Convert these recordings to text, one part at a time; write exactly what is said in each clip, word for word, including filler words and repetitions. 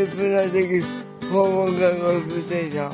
プができる訪問看護ステーション。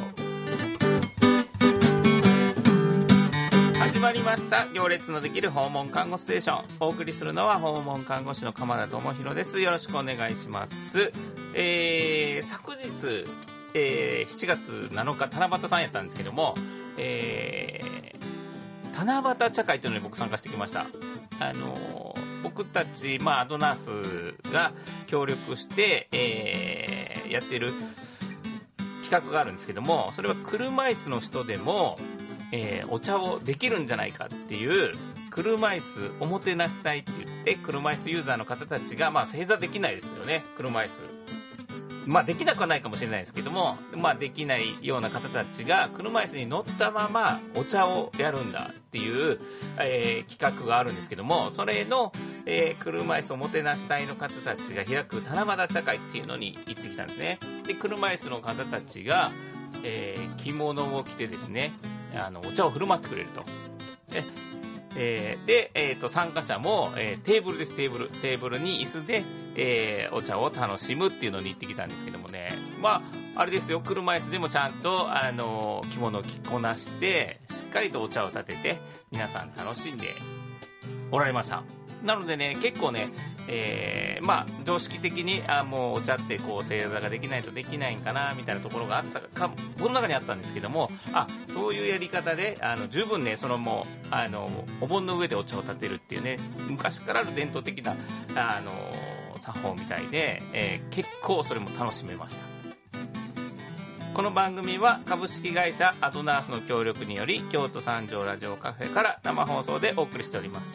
始まりました行列のできる訪問看護ステーション。お送りするのは訪問看護師の鎌田智博です。よろしくお願いします。えー、昨日、えー、しちがつなのか七夕さんやったんですけども、えー、七夕茶会というのに僕参加してきました。あのー、僕たち、まあ、アドナースが協力して、えー、やってる企画があるんですけども、それは車椅子の人でもえー、お茶をできるんじゃないかっていう車椅子おもてなし隊って言って、車椅子ユーザーの方たちが、まあ正座できないですよね、車椅子、まあできなくはないかもしれないですけども、まあできないような方たちが車椅子に乗ったままお茶をやるんだっていう、えー、企画があるんですけども、それの、えー、車椅子おもてなし隊の方たちが開く七夕茶会っていうのに行ってきたんですね。で、車椅子の方たちが、えー、着物を着てですね、あのお茶を振る舞ってくれると。で、えーでえー、と参加者も、えー、テーブルです。テーブルテーブルに椅子で、えー、お茶を楽しむっていうのに行ってきたんですけどもね、まああれですよ、車椅子でもちゃんとあの着物を着こなしてしっかりとお茶を立てて皆さん楽しんでおられました。なのでね、結構ね、えー、まあ常識的にあもうお茶ってこう正座ができないとできないんかなみたいなところがあったか、この中にあったんですけども、あそういうやり方であの十分ね、そのもうあのお盆の上でお茶を立てるっていうね、昔からある伝統的なあの作法みたいで、えー、結構それも楽しめました。この番組は株式会社アドナースの協力により京都三条ラジオカフェから生放送でお送りしております。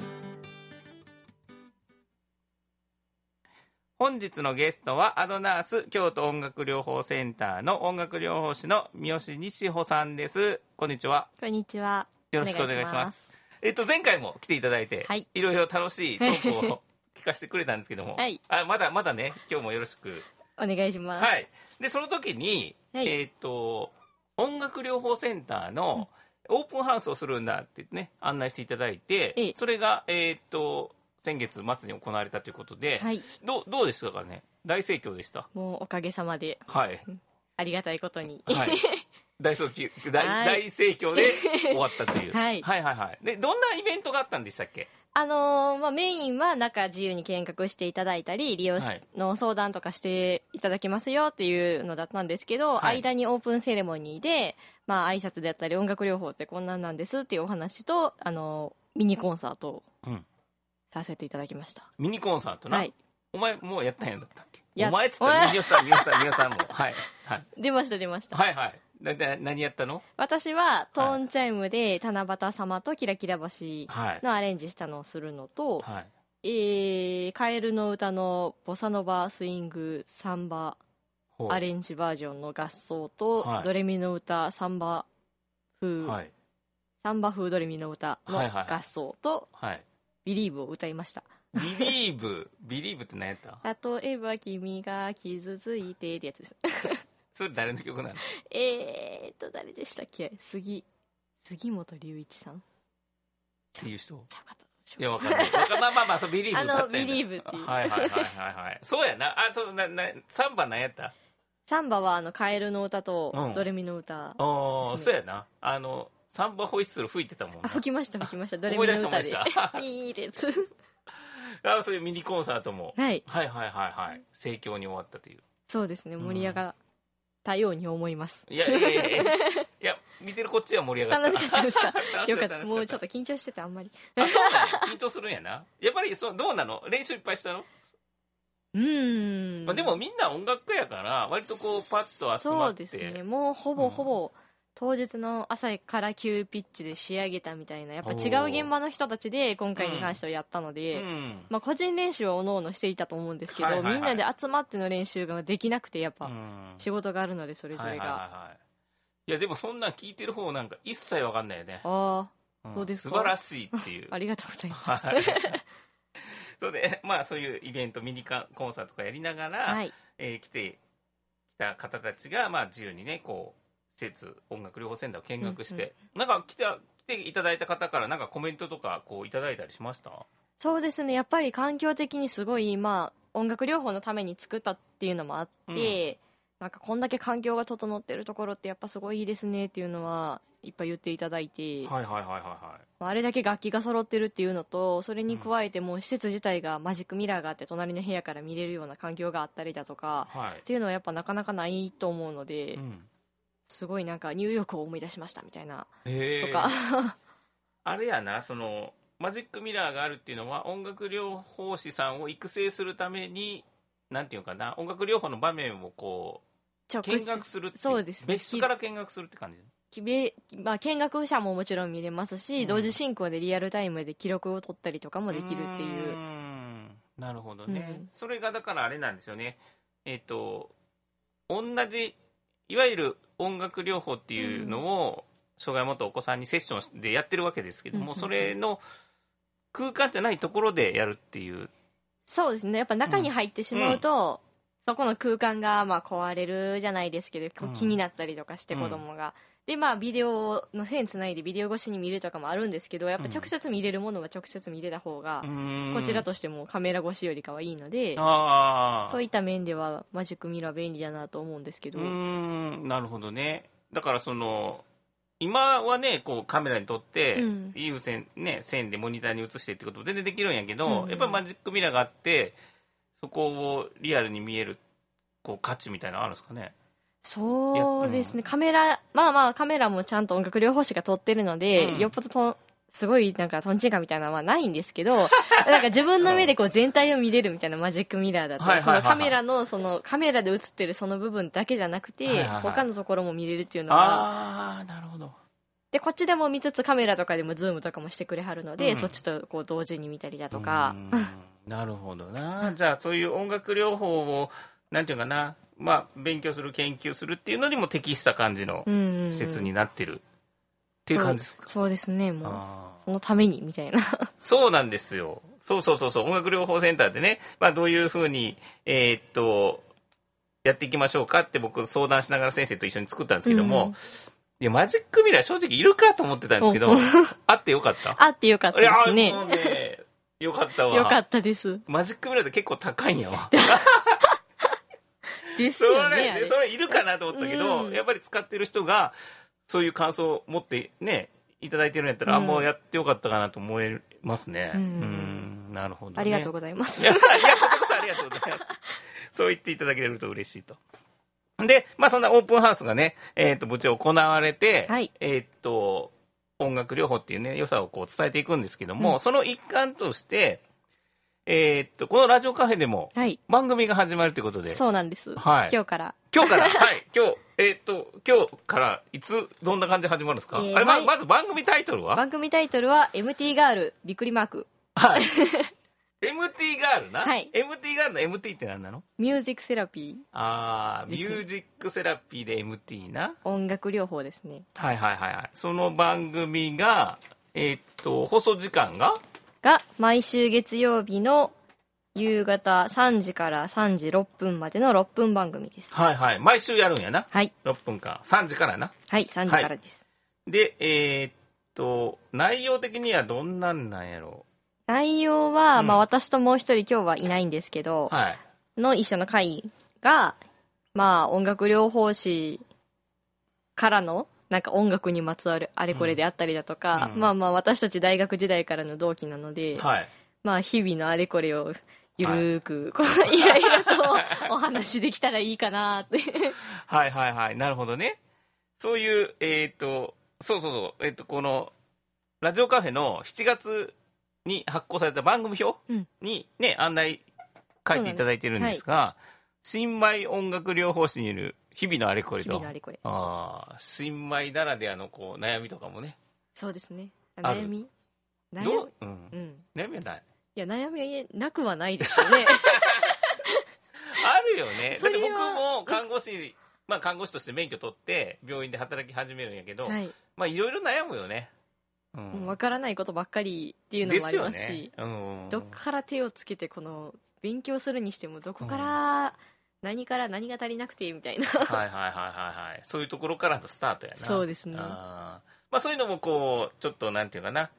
本日のゲストはアドナース京都音楽療法センターの音楽療法士の三好西穂さんです。こんにちは。 こんにちは。 よろしくお願いします。ますえっと前回も来ていただいて、はい、いろいろ楽しいトークを聞かせてくれたんですけども、はい、あまだまだね、今日もよろしくお願いします。 はい。でその時に、はい、えっと音楽療法センターのオープンハウスをするんだってね案内していただいて、うん、それがえっと先月末に行われたということで、はい、ど, どうでしたかね。大盛況でした。 もうおかげさまで、 はい、 ありがたいことに、 はい、大, 大, 大盛況で終わったという、はい、はいはいはいでどんなイベントがあったんでしたっけ。 あのーまあ、メインは中自由に見学していただいたり利用の相談とかしていただけますよっていうのだったんですけど、はい、間にオープンセレモニーで、まあ挨拶であったり音楽療法ってこんなんなんですっていうお話と、あのー、ミニコンサートを、うんさせていただきました。 ミニコンサートな、はい、お前もうやったんやんだったっけ。 お前っつったら皆さん皆さん皆さんもはい、はい、 出ました出ました。 はいはい。なな何やったの。 私はトーンチャイムで七夕様とキラキラ星のアレンジしたのをするのと、はい、えー、カエルの歌のボサノバスイングサンバアレンジバージョンの合奏と、はい、ドレミの歌サンバ風、はい、サンバ風ドレミの歌の合奏と、はいはいはい、ビリーブを歌いました。 ビリーブビリーブって何やった。 例えば君が傷ついてってやつですそれ誰の曲なの。 えーっと誰でしたっけ。杉杉本龍一さんっていう人ちゃうかった。 いやわかんないまあまあまあそうビリーブ歌ったんや。 あのビリーブっていうはいはいはいはいはいそうやなあ。そうななサンバ何やった。 サンバはあのカエルの歌とドレミの歌、うん、ああそうやな。あのサンバホイッスル吹いてたもんな。 あ吹きました吹きました。ドレミの歌でいいですあそういうミニコンサートも、 はい、 はいはいはいはい盛況に終わったという。 そうですね、盛り上がったように思います、 うん、いやいやいやいやいや見てるこっちは盛り上がった。 楽しかったですかよかった。もうちょっと緊張しててあんまりあそうなの緊張するんやな。やっぱりそうどうなの。練習いっぱいしたの。 うーん、 まあ、でもみんな音楽家やから割とこうパッと集まって。 そうですね、もうほぼほぼ、うん当日の朝から急ピッチで仕上げたみたいな、やっぱ違う現場の人たちで今回に関してはやったので、うん、まあ、個人練習はおのおのしていたと思うんですけど、はいはいはい、みんなで集まっての練習ができなくて、やっぱ仕事があるのでそれぞれが、はいはいはいはい、 いやでもそんなん聞いてる方なんか一切わかんないよね。 ああ、うん、そうですか。 素晴らしいっていうありがとうございますそうで、まあ、そういうイベントミニコンサートとかやりながら、はいえー、来てきた方たちが、まあ、自由にねこう施設音楽療法センターを見学して、うんうん、なんか来て、来ていただいた方からなんかコメントとかこういただいたりしました。 そうですね、やっぱり環境的にすごい、まあ、音楽療法のために作ったっていうのもあって、 なんかこんだけ環境が整ってるところってやっぱすごいいいですねっていうのはいっぱい言っていただいて、 はいはいはいはいはい。 あれだけ楽器が揃ってるっていうのと、それに加えてもう施設自体がマジックミラーがあって隣の部屋から見れるような環境があったりだとか、はい、っていうのはやっぱなかなかないと思うので、うん、すごいなんかニューヨークを思い出しましたみたいなとかあれやな、そのマジックミラーがあるっていうのは音楽療法士さんを育成するために、なんていうかな、音楽療法の場面をこう見学するっていう、そうですね、別室から見学するって感じ。 まあ、見学者ももちろん見れますし、うん、同時進行でリアルタイムで記録を取ったりとかもできるっていう。うーん、なるほどね、うん、それがだからあれなんですよね、えっと同じいわゆる音楽療法っていうのを、うん、障害を持ったお子さんにセッションでやってるわけですけども、うん、それの空間じゃないところでやるっていう。 そうですね、やっぱ中に入ってしまうと、うん、そこの空間がまあ壊れるじゃないですけど、うん、気になったりとかして子供が、うん、でまあビデオの線つないでビデオ越しに見るとかもあるんですけど、やっぱ直接見れるものは直接見れた方が、うん、こちらとしてもカメラ越しよりかはいいので、あ、そういった面ではマジックミラー便利だなと思うんですけど。 うーん、なるほどね。だからその今はね、こうカメラに撮って、うん、有線、ね、線でモニターに映してってことも全然できるんやけど、うん、やっぱりマジックミラーがあってそこをリアルに見えるこう価値みたいなのあるんですかね。 そうですね、うん、カメラ、まあまあカメラもちゃんと音楽療法士が撮ってるので、うん、よっぽどとすごいなんかトンチンカンみたいなのはないんですけどなんか自分の目でこう全体を見れるみたいなマジックミラーだと、このカメラのそのカメラで映ってるその部分だけじゃなくて、はいはいはい、他のところも見れるっていうのが、 ああ、なるほど。 でこっちでも見つつカメラとかでもズームとかもしてくれはるので、うん、そっちとこう同時に見たりだとか。 なるほどな。じゃあそういう音楽療法をなんていうかな、まあ、勉強する研究するっていうのにも適した感じの施設になってるっていう感じですか。 そう、そうですね、もうそのためにみたいなそうなんですよ。そうそうそうそう、音楽療法センターでね、まあ、どういうふうに、えー、っとやっていきましょうかって僕相談しながら先生と一緒に作ったんですけども、うん、いやマジックミラー正直いるかと思ってたんですけどあってよかった。 あってよかったですね。 いやもうねよかったわ。 よかったです。 マジックミラーって結構高いんやわですよね。 それ、それいるかなと思ったけど、うん、やっぱり使ってる人がそういう感想を持ってねいただいてるんやったら、うん、あ、もうやってよかったかなと思えますね。うん、うん、なるほど、ね、 ありがとうございます。 いや、いや、こちらこそありがとうございます。そう言っていただけると嬉しいと。で、まあそんなオープンハウスがね、えっと、部長行われて、はい、えっと、音楽療法っていうね、良さをこう伝えていくんですけども、うん、その一環として、えー、っとこのラジオカフェでも番組が始まるということで、はい、 そうなんです、はい、今日から今日からはい今日えー、っと今日からいつどんな感じで始まるんですか。えー、あれ ま, まず番組タイトルは番組タイトルは エムティー ガールびっくりマーク。 はい エムティー ガールな、はい、エムティー ガールの エムティー って何なの。 ミュージックセラピー。 ああ、ミュージックセラピーで エムティー な、 音楽療法ですね。 はいはいはいはい。その番組がえー、っと放送時間がが毎週月曜日の夕方さんじからさんじろっぷんまでのろっぷん番組です。 はいはい、毎週やるんやな。 はい、 ろっぷんかんさんじからな。 はい、さんじからです、 はい、でえー、っと内容的にはどんなんなんやろう。 内容は、うん、まあ、私ともう一人今日はいないんですけど、はい、の一緒の会が、まあ、音楽療法士からのなんか音楽にまつわるあれこれであったりだとか、うん、まあまあ私たち大学時代からの同期なので、はい、まあ日々のあれこれをゆるーく、はい、こういろいろとお話できたらいいかなってはいはいはい、なるほどね。そういうえっ、ー、とそうそうそう、えっ、ー、とこのラジオカフェのしちがつに発行された番組表にね、うん、案内書いていただいてるんですが、はい、新米音楽療法士による日々のあれこれと、日々のあれこれ、あ新米ならではのこう悩みとかもね。 そうですね、悩み悩み、どう、うんうん、悩みはない。 いや悩みなくはないですよねあるよね。だって僕も看護師まあ看護師として免許取って病院で働き始めるんやけど、はい、まあいろいろ悩むよね。 うん、分からないことばっかりっていうのもありますし、ですよね、うん、どっから手をつけてこの勉強するにしてもどこから何から何が足りなくてみたいなはいはいはいはいはい、そういうところからのスタートやな。 そうですね。 あ、まあ、そういうのもこうちょっとなんていうかな、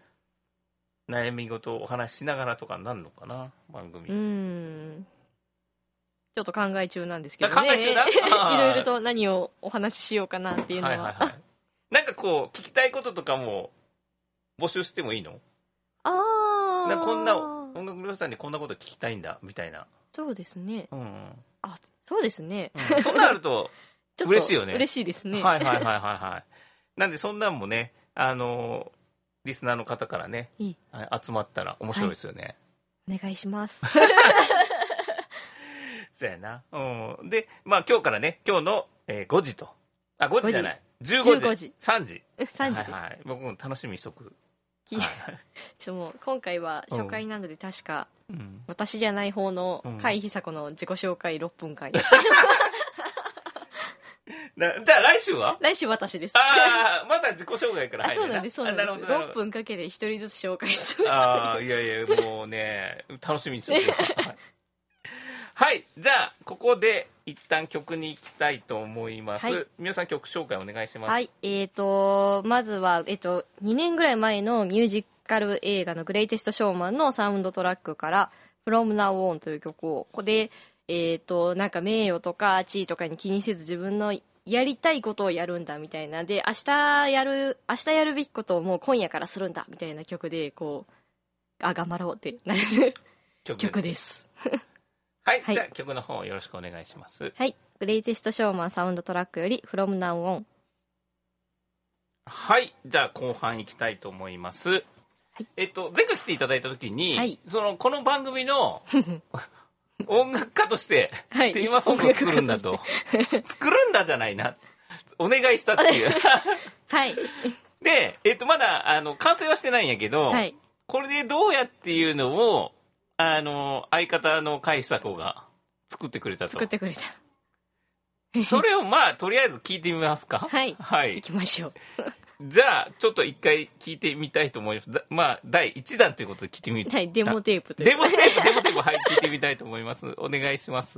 悩み事をお話ししながらとかになるのかな番組。 うんちょっと考え中なんですけどね。 考え中だいろいろと何をお話ししようかなっていうのは。はいはいはい、 なんかこう、聞きたいこととかも募集してもいいの？ ああ。 なんかこんな、音楽療さんにこんなこと聞きたいんだ、みたいな。 そうですね。 うん、 あ、そうですね。 うん、そんなあると嬉しいよね。 嬉しいですね。 はいはいはいはいはい。なんでそんなんもね、あのー、リスナーの方からね、いい集まったら面白いですよね。 はい、お願いします。 そうやな。うん。で、まあ今日からね、今日の、えー、ごじと。あ、ごじじゃない。じゅうごじ。じゅうごじ。さんじ。 さんじです。 はいはい。僕も楽しみにしとく。はい、 ちょっともう今回は初回なので確か、うん、私じゃない方の甲斐久子の自己紹介ろっぷんかん。 なじゃあ来週は？ 来週私です。 ああ、また自己紹介から入る。 あ、そうなんです、そうなんです。ろっぷんかけて一人ずつ紹介する。 ああ、いやいや、もうね、楽しみにしてください。はい、じゃあここで一旦曲に行きたいと思います。はい、皆さん曲紹介お願いします。 はい、えーとまずはえっ、ー、とにねんぐらい前のミュージカル映画のグレイテストショーマンのサウンドトラックからFrom Now Onという曲を、ここでえーとなんか名誉とか地位とかに気にせず自分のやりたいことをやるんだみたいなで、明日やる明日やるべきことをもう今夜からするんだみたいな曲で、こうあ頑張ろうってなる曲です。 はい、はい、じゃあ曲の方よろしくお願いします。 はい、グレイテストショーマンサウンドトラックより From Now On。 はい、じゃあ後半いきたいと思います。はい、えっと前回来ていただいた時に、はい、そのこの番組の音楽家としてテーマソングを作るんだと、はい、作るんだじゃないな、お願いしたっていうはいで、えっとまだあの完成はしてないんやけど、はい、これでどうやっていうのをあの相方の甲斐久子が作ってくれたと。 作ってくれた。 それをまあとりあえず聞いてみますか。 はい、はい、聞きましょう。 じゃあちょっと一回聞いてみたいと思います。まあだいいちだんということで聞いてみる。 はい、デモテープというデモテープデモテープはい聞いてみたいと思います。お願いします。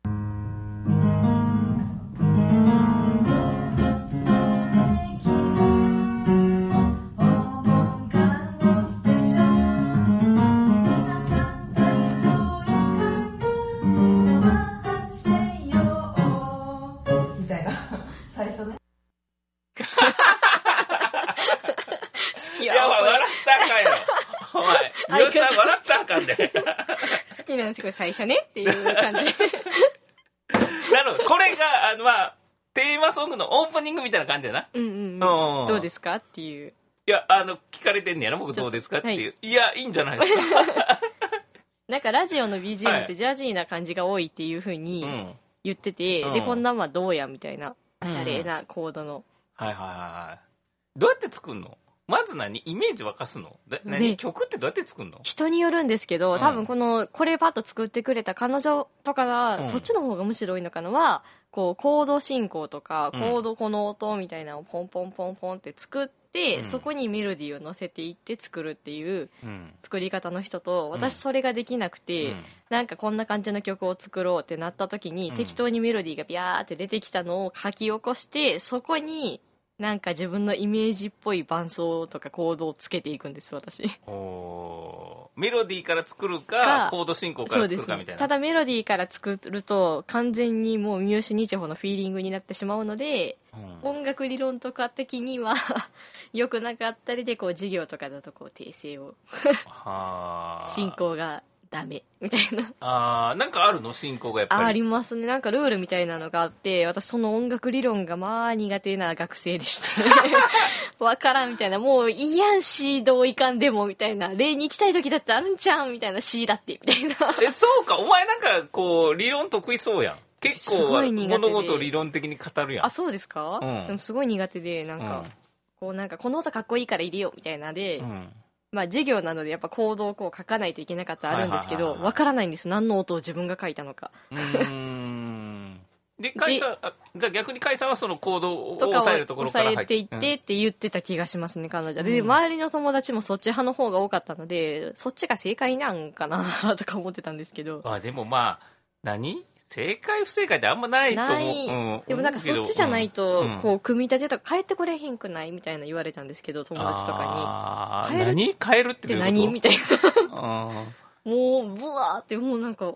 いや、笑ったらあかんよ。お前、皆さん笑ったらあかんで。 好きなんですけど、最初ねっていう感じ。 なるほど。これが、あの、まあ、テーマソングのオープニングみたいな感じだな。 うんうん、うん。どうですかっていう。 いや、あの、聞かれてんねやろ、僕どうですかっていう。はい、いや、いいんじゃないですか。 なんかラジオの ビージーエム ってジャジーな感じが多いっていう風に言ってて、うん、で、こんなんはどうやみたいな、おしゃれなコードの。 うん、はいはいはい。どうやって作るの？まず何イメージ沸かすの？何曲ってどうやって作るの？ 人によるんですけど、多分このこれパッと作ってくれた彼女とかは、うん、そっちの方が面白いのかなは、こうコード進行とか、コードこの音みたいなのをポンポンポンポンって作って、うん、そこにメロディーを乗せていって作るっていう作り方の人と、私それができなくて、うん、なんかこんな感じの曲を作ろうってなった時に、うん、適当にメロディーがビャーって出てきたのを書き起こして、そこになんか自分のイメージっぽい伴奏とかコードをつけていくんです、私。 おメロディーから作るかコード進行から作るかみたいな。 ね、ただメロディーから作ると完全にもう三好日穂のフィーリングになってしまうので、うん、音楽理論とか的には良くなかったりで、こう授業とかだとこう訂正を進行がダメみたいな。 あー、なんかあるの？進行がやっぱりあ, ありますね。なんかルールみたいなのがあって、私その音楽理論がまあ苦手な学生でしたね。わからんみたいな、もういいやん C どういかんでもみたいな、例に行きたい時だってあるんちゃうんみたいな、 C だってみたいな。 え、そうか、お前なんかこう理論得意そうやん。結構物事を理論的に語るやん。 あ、そうですか、うん、でもすごい苦手で、なんか、うん、こうなんかこの音かっこいいから入れようみたいなで、うん、まあ授業なのでやっぱコードをこう書かないといけなかったらあるんですけど、わからないんです。何の音を自分が書いたのか。うーん。で、解散、あ、じゃあ逆に解散はそのコードを抑えるところから入って。抑えていってって言ってた気がしますね、彼女。で、周りの友達もそっち派の方が多かったので、そっちが正解なんかなとか思ってたんですけど。 あ、でもまあ、何正解不正解ってあんまないと思う。ない、うん、 でもなんかそっちじゃないと、うん、こう組み立てとか変えてこれへんくないみたいな言われたんですけど、友達とかに。 変える何変えるって何みたいな。もうブワーってもうなんか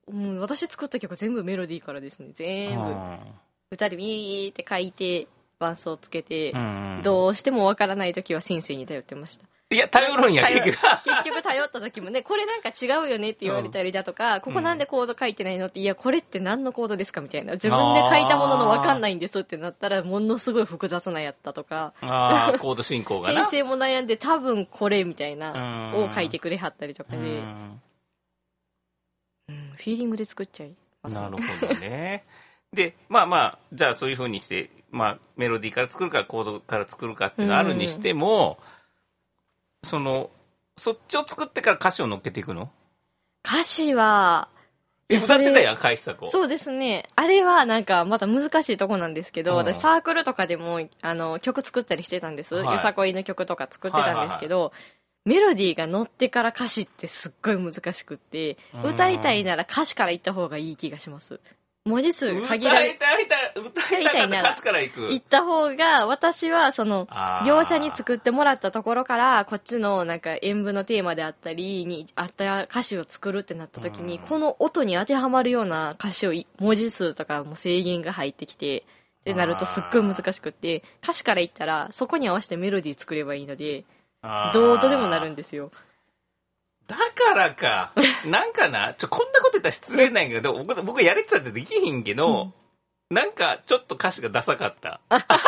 うん、私作った曲全部メロディーからですね。全部歌でビーって書いて伴奏つけて、うんうん、どうしてもわからない時は先生に頼ってました。 いや頼るんや結局結局頼った時もね、これなんか違うよねって言われたりだとか、うん、ここなんでコード書いてないのって、いやこれって何のコードですかみたいな、自分で書いたものの分かんないんですってなったらものすごい複雑なやったとか、 あコード進行がな先生も悩んで多分これみたいなを書いてくれはったりとかで、うん、うん、フィーリングで作っちゃいます。 なるほどねでまあまあじゃあそういう風にして、まあ、メロディーから作るかコードから作るかっていうのがあるにしても、うん、そのそっちを作ってから歌詞を乗っけていくの？ 歌詞は歌ってたやん、海久子。 そうですね。あれはなんかまた難しいとこなんですけど、うん、私サークルとかでもあの曲作ったりしてたんです、はい、よさこいの曲とか作ってたんですけど、はいはいはい、メロディーが乗ってから歌詞ってすっごい難しくって、歌いたいなら歌詞から言った方がいい気がします。文字数限られ、 歌いたい、歌いたいなら歌詞から行く。 行った方が、私はその業者に作ってもらったところからこっちのなんか演舞のテーマであったりにあった歌詞を作るってなった時に、この音に当てはまるような歌詞を文字数とかも制限が入ってきてってなるとすっごい難しくって、歌詞から言ったらそこに合わせてメロディー作ればいいのでどうとでもなるんですよ。 だからか。なんかな、ちょ、こんなこと言ったら失礼なんやけど、僕、僕やれてたってできひんけど、うん、なんか、ちょっと歌詞がダサかった。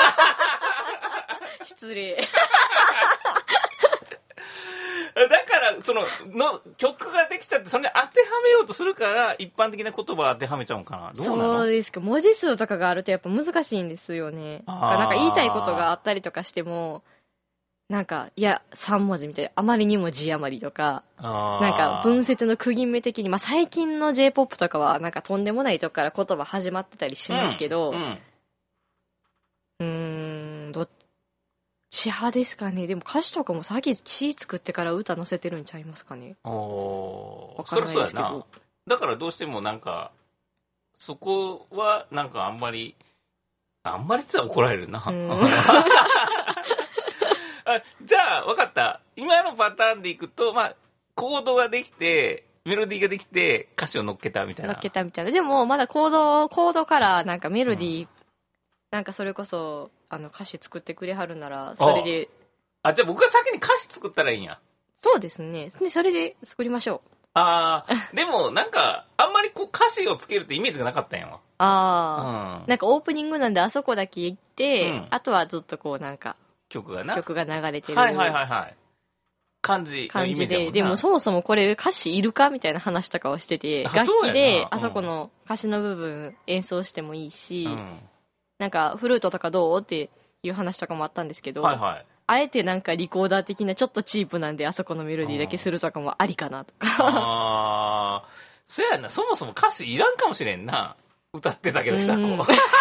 失礼。 だから、その、の、曲ができちゃって、それに当てはめようとするから、一般的な言葉を当てはめちゃうんかな。どうなの？ そうですか。文字数とかがあるとやっぱ難しいんですよね。なんか言いたいことがあったりとかしても、なんかいやさん文字みたいな、あまりにも字余りとか、なんか文節の区切め的に、まあ、最近の J-ポップ とかはなんかとんでもないとこから言葉始まってたりしますけど、うん、うーんどっち派ですかね。でも歌詞とかも先詞作ってから歌載せてるんちゃいますかね。 おー、そりゃそうやな。だからどうしてもなんかそこはなんかあんまりあんまりって言ったら怒られるな。あ、じゃあ分かった。今のパターンでいくと、まあ、コードができてメロディーができて歌詞を乗っけたみたいな。 乗っけたみたいな。でもまだコードコードからなんかメロディー、うん、なんかそれこそあの歌詞作ってくれはるならそれで。 ああ、じゃあ僕が先に歌詞作ったらいいんや。 そうですね。でそれで作りましょう。 ああ、でもなんかあんまりこう歌詞をつけるってイメージがなかったんやわ。 ああ、うん、なんかオープニングなんであそこだけ行って、うん、あとはずっとこうなんか曲がな曲が流れてる、 はいはいはいはい、感じ感じで、でもそもそもこれ歌詞いるかみたいな話とかをしてて、楽器であそこの歌詞の部分演奏してもいいし、うん、なんかフルートとかどうっていう話とかもあったんですけど、はいはい、あえてなんかリコーダー的なちょっとチープなんであそこのメロディーだけするとかもありかなとか。 ああ、そやな、そもそも歌詞いらんかもしれんな、歌ってたけどさ、こう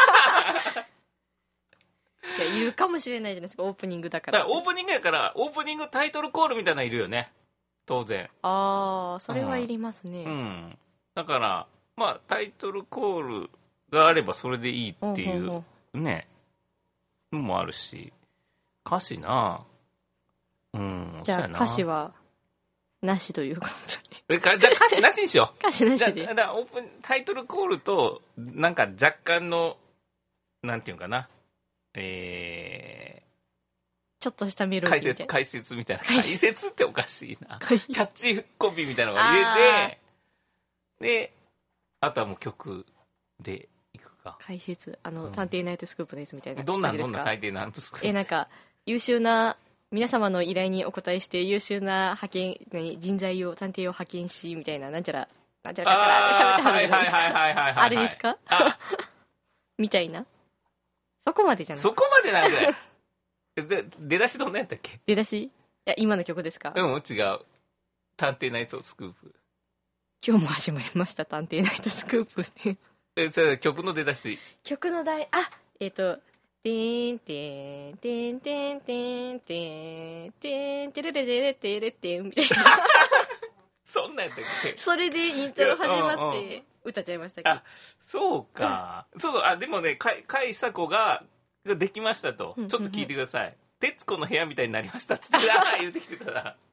いやいるかもしれないじゃないですか、オープニングだから。 だからオープニングやからオープニングタイトルコールみたいなのいるよね、当然。 ああ、それはいりますね、 うん、うん、だからまあタイトルコールがあればそれでいいっていう、うんうん、ねのもあるし、歌詞な、うん、 じゃあ歌詞はなしということで。じゃあ歌詞なしにしよう。 歌詞なしで。 だからオープンタイトルコールとなんか若干のなんていうかな、えー、ちょっとしたメロディー解説解説みたいな、解説っておかしいな、キャッチコピーみたいなのが入れて、であとはもう曲でいくか。 解説、あの、うん、探偵ナイトスクープのやつみたいな。 どんなどんな探偵ナイトスクープ。 え、なんか優秀な皆様の依頼にお答えして優秀な派遣何人材を探偵を派遣しみたいな、なんちゃらなんちゃらかちゃら喋ってはるじゃないですか。あれですかみたいな。そこまでじゃない。 そこまでなんだよ。で出だしどんなやったっけ。 出だし、いや今の曲ですか。 うん、違う。探偵ナイトスクープ。 今日も始まりました探偵ナイトスクープで。 え、それ曲の出だし。 曲の題、あ、えっ、ー、とてんてんてんてんてんてんてんてれれれれてれてんみたいな。 そんなんやったっけ。 それでイントロ始まって歌っちゃいましたけど。 あ、そうか。そうそう、あ、でもね、甲斐久子ができましたと、ちょっと聞いてください。徹子の部屋みたいになりましたっつって言ってきてたら。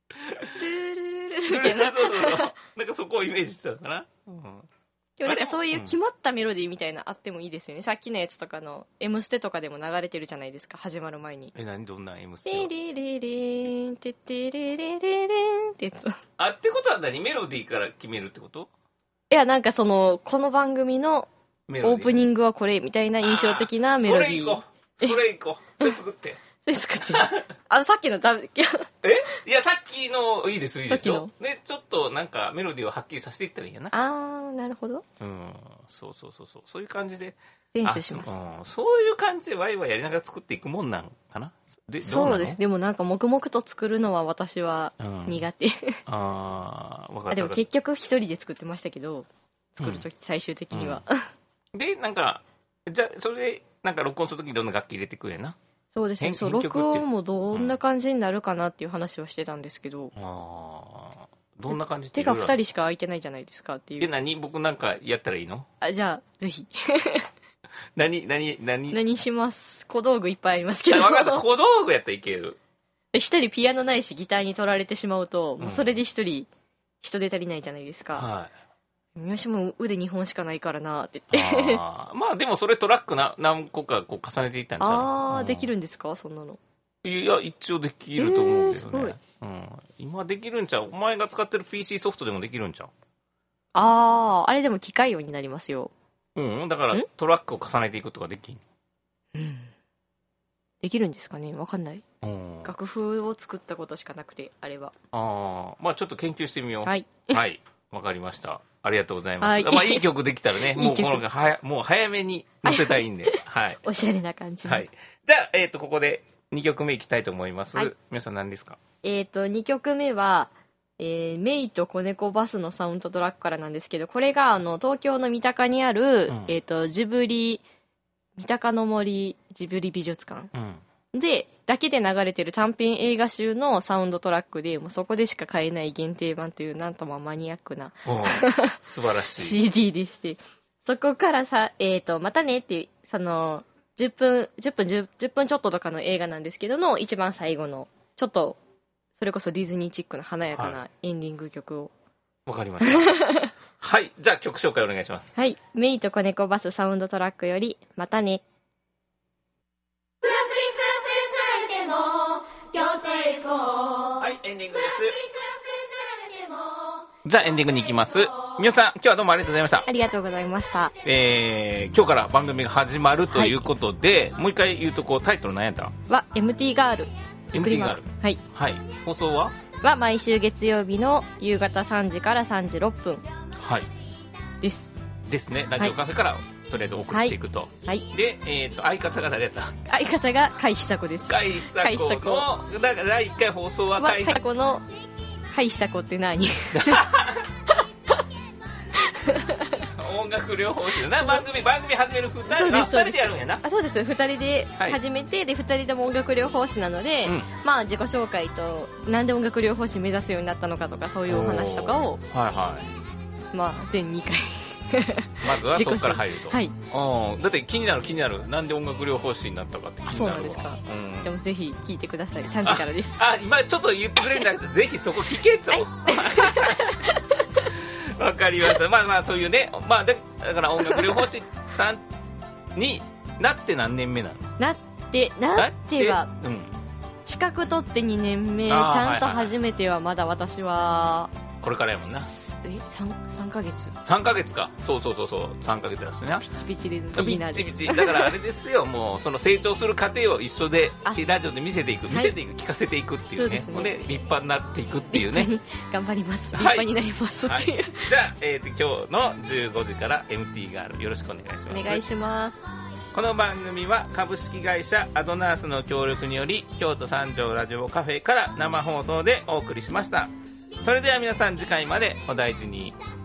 ルルルルルみたいな。 そうそうそう。なんかそこをイメージしてたかな。うん、 でもなんかそういう決まったメロディーみたいなあってもいいですよね。さっきのやつとかの M ステとかでも流れてるじゃないですか、始まる前に。 え、何どんな M ステ？ レレレレンテテレレレレンってやつ。 あ、ってことは何？メロディーから決めるってこと？ いや、なんかそのこの番組のオープニングはこれみたいな印象的なメロディー。 それいこう。それいこう。それ作って。 それ作って。あ、さっきのだ、え？ いや、さっきのいいですいいですよ。で、ちょっとなんかメロディーをはっきりさせていったらいいやな。 あー、なるほど。 うん、そうそうそうそう。そういう感じで。 練習します。 そ、うん、そういう感じでワイワイやりながら作っていくもんなんかな。で、 そうです。でもなんか黙々と作るのは私は苦手。うん、 ああ、分かった。 でも結局一人で作ってましたけど、作るとき最終的には。 うん、で、なんか、じゃあ、それで、なんか録音するときにどんな楽器入れてくれな。 そうですね。そう、録音もどんな感じになるかなっていう話をしてたんですけど。 うん、ああ、どんな感じって手がふたりしか空いてないじゃないですかっていう。 え、何？僕なんかやったらいいの？ あ、じゃあ、ぜひ。 何、何、何？ 何します？小道具いっぱいありますけど。 分かった。小道具やったらいける。 一人ピアノないしギターに取られてしまうと、もうそれで一人人手足りないじゃないですか。はい。私も腕にほんしかないからなって言って。 あまあでもそれトラックな何個かこう重ねていったんじゃない？ ああ、できるんですかそんなの？ いや、一応できると思うけどね。えー、すごい。うん。今できるんちゃう？お前が使ってる ピーシー ソフトでもできるんちゃう？ ああ、あれでも機械音になりますよ。 うん、だからトラックを重ねていくとかできん。 うん。できるんですかね？わかんない。うん。楽譜を作ったことしかなくて、あれは。 ああ、まあちょっと研究してみよう。 はい。 はい。わかりました。ありがとうございます。はい、まあいい曲できたらね、もうこのはやもう早めに載せたいんで、はい。 おしゃれな感じ。 はい。じゃあえっ、ー、とここでにきょくめいきたいと思います。はい、皆さん何ですか？ えっ、ー、とにきょくめは、えー、メイと子猫バスのサウンドトラックからなんですけど、これがあの東京の三鷹にある、うん、えっ、ー、とジブリ三鷹の森ジブリ美術館。うんでだけで流れてる短編映画集のサウンドトラックで、もうそこでしか買えない限定版というなんともマニアックな素晴らしいシーディー でして、そこからさ、えーとまたねっていうそのじゅっぷんじゅっぷんじゅっぷんちょっととかの映画なんですけどの一番最後のちょっとそれこそディズニーチックな華やかなエンディング曲を。 わ、はい、かりましたはい、じゃあ曲紹介お願いします。 はい、メイと子猫バスサウンドトラックよりまたね。 はい、エンディングです。じゃあエンディングに行きます。皆さん今日はどうもありがとうございました。 ありがとうございました。 えー、今日から番組が始まるということで、はい、もう一回言うとこうタイトル何やったは エムティー ガールエムティー ガール、 はい、 はい、放送はは毎週月曜日の夕方さんじからさんじろっぷんはいですですね。ラジオカフェから、はい、とりあえずお送りしていくと、はい、で、えー、と相方が誰やった？ 相方が甲斐久子です。 甲斐久子のだからだいいっかい放送は甲斐久子の甲斐久子って何？ 音楽療法士な番組番組始めるふたりでふたりでやるんやな。 あ、そうです。ふたりで始めて、はい、でふたりとも音楽療法士なので、うん、まあ自己紹介となんで音楽療法士目指すようになったのかとかそういうお話とかを、 はいはい、 まあ全にかいまずはそこから入ると、 はい、 だって気になる気になるなんで音楽療法士になったかって気になるわ。 あ、そうなんですか、うん、じゃあぜひ聞いてください。さんじからです。 ああ、今ちょっと言ってくれるんじゃなくてぜひそこ聞けと、はいわかりました。まあまあそういうね、まあだから音楽療法士さんになって何年目なの？なってなっては、うん、資格取ってにねんめ、ちゃんと初めてはまだ私はこれからやもんな。 え 3, 3ヶ月さんかげつか。そうそうそうそうさんかげつですね。 ピチピチでビギナーです。 ピチピチだからあれですよもうその成長する過程を一緒でラジオで見せていく見せていく、はい、聞かせていくっていうね。そうですね。で立派になっていくっていうね。 頑張ります。立派になりますっていう、はいはい、 じゃあ、えー、と今日のじゅうごじから エムティー ガールよろしくお願いします。 お願いします。 この番組は株式会社アドナースの協力により京都三条ラジオカフェから生放送でお送りしました。それでは皆さん次回までお大事に。